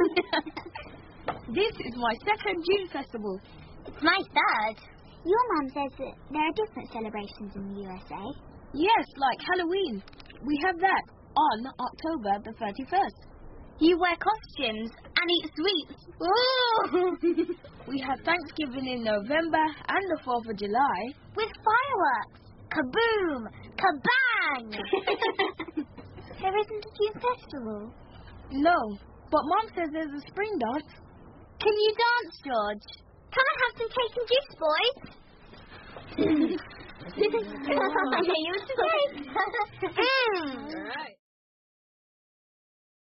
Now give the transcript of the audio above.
This is my second June festival. It's my third. Your mum says that there are different celebrations in the USA. Yes, like Halloween. We have that on October the 31st. You wear costumes and eat sweets. Ooh! We have Thanksgiving in November and the 4th of July. With fireworks. Kaboom! Kabang! There isn't a June festival. No, but Mom says there's a spring dance. Can you dance, George? Can I have some cake and juice, boys? I know you were safe. All right.